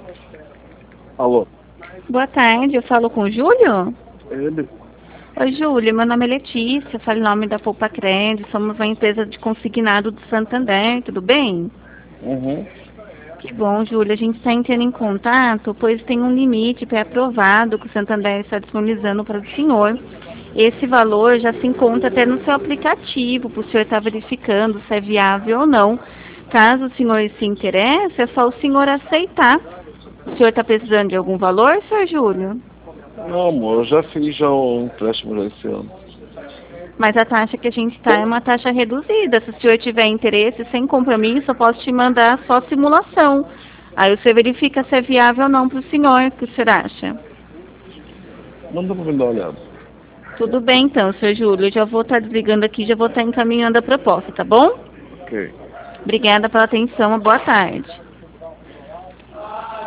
Alô? Boa tarde, eu falo com o Júlio? Ele? Oi, Júlio, meu nome é Letícia, falo em nome da Poupa Crédito, somos uma empresa de consignado do Santander, tudo bem? Uhum. Que bom, Júlio, a gente está entrando em contato, pois tem um limite pré-aprovado que o Santander está disponibilizando para o senhor. Esse valor já se encontra até no seu aplicativo, para o senhor estar verificando se é viável ou não. Caso o senhor se interesse, é só o senhor aceitar. O senhor está precisando de algum valor, senhor Júlio? Não, amor, eu já fiz já um empréstimo já esse ano. Mas a taxa que a gente está é uma taxa reduzida. Se o senhor tiver interesse, sem compromisso, eu posso te mandar só simulação. Aí você verifica se é viável ou não para o senhor. O que o senhor acha? Manda pra me dar uma olhada. Tudo bem então, senhor Júlio. Eu já vou estar desligando aqui, já vou estar encaminhando a proposta, tá bom? Ok. Obrigada pela atenção. Uma boa tarde.